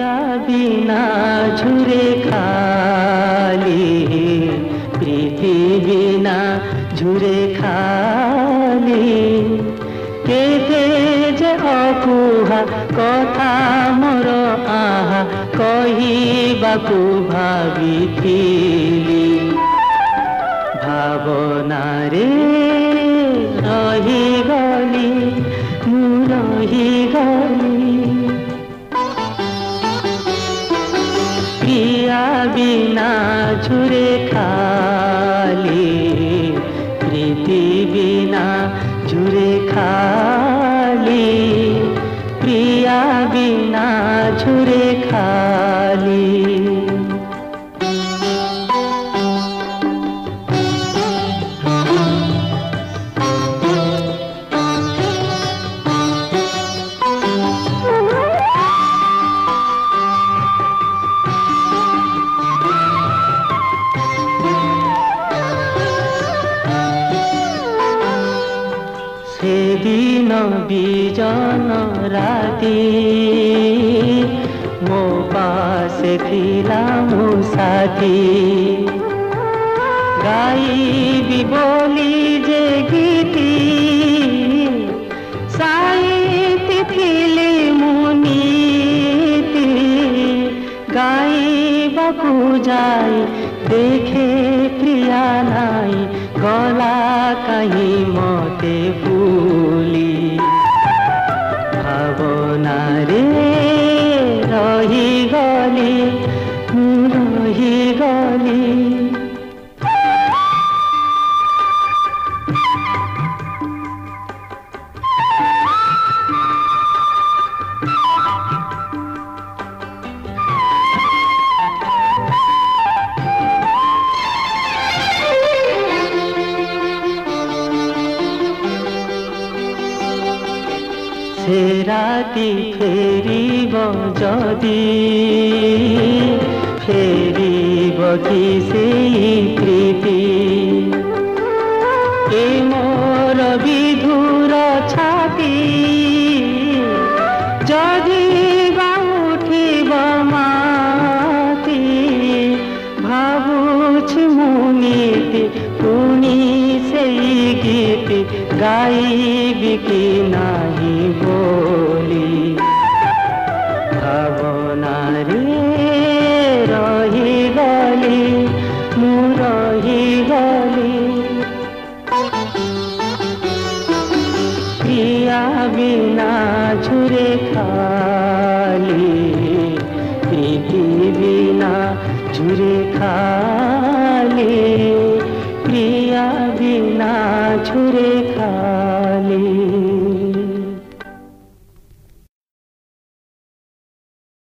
प्रिया बिना झुरे खाली, प्रीति बिना झुरे खाली। केते जे अकुहा कथा मोर आहा कहिबाकु भाबिथिली। भावनारे रहिगली मु रहिगली। प्रिया बिना झुरे खाली, प्रीति बिना झुरे खाली। प्रिया बिना झुरे खाली। सेदिन बिजन राति मो पासे थिला मो साथी। गाइबी बोली जे गीती साइती थिली मुनीति। गाइबाकु जाई देखे प्रिया नाई, गला कहीं मते फूली। भावनारे रहिगली मु रहिगली। से राति फेरिब जदि, फेरिब कि सेई प्रीति। ए मोर विधुर छाती जदि बा उठिब माती। भाबुछि मु नीति पुणी सेई गीति, गाइबी कि नाही बोली। भावनारे रहिगली मु रहिगली। प्रिया बिना झुरे खाली, प्रीति बिना झुरे खाली। प्रिया बिना झुरे खाली।